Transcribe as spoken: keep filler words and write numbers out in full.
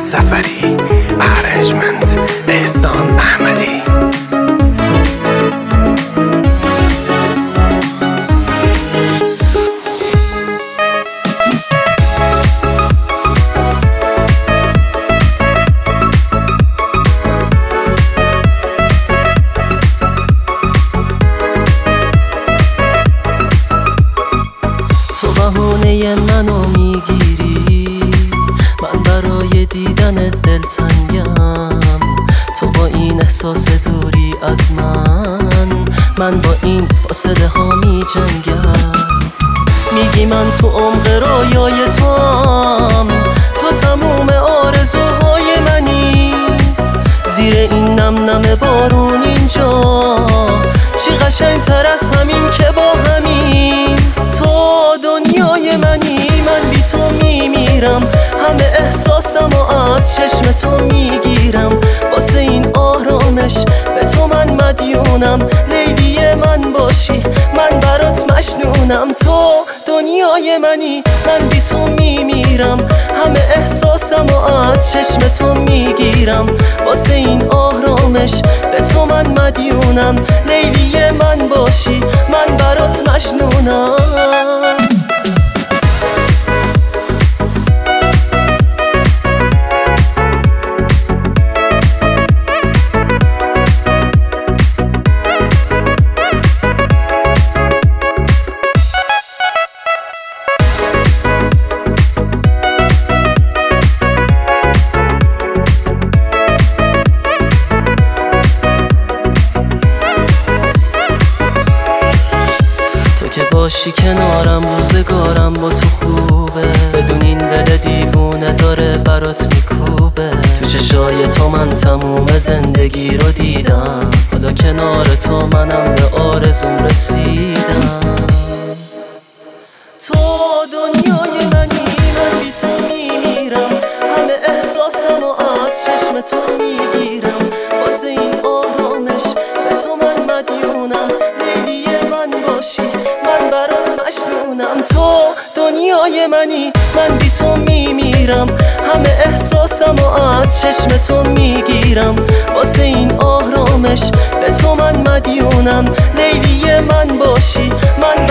سفری، ارنجمنت احسان احمدی. بهونه منو میگیری، من برای دیدن دلتنگم. تو با این احساس دوری از من، من با این فاصله ها می جنگم. میگی من تو عمق رویای توام، تو تموم آرزوهای منی. زیر این نم نم بارون اینجا چی قشنگ تر از همین که با همین. تو دنیای منی، من بی تو میمیرم. همه احساسم و از چشم تو میگیرم. واسه این آرامش به تو من مدیونم. لیلی من باشی، من برات مجنونم. تو دنیای منی، من بی تو میمیرم. همه احساسم و از چشم تو میگیرم. واسه این آرامش به تو من مدیونم. لیلی من باشی، من برات مجنونم. که باشی کنارم، روزگارم با تو خوبه. بدون این دل دیوونه داره برات میکوبه. تو چشای تو من تموم زندگی رو دیدم. حالا کنار تو منم به آرزوم رسیدم. تو دنیای منی، من بی تو میمیرم. همه احساسم و از چشم تو میگیرم. واسه این آرامش به تو من مدیونم. لیلی من باشی، من برات مجنونم. تو دنیای منی، من بی تو میمیرم. همه احساسم و از چشم تو میگیرم. واسه این آرامش به تو من مدیونم. لیلی من باشی، من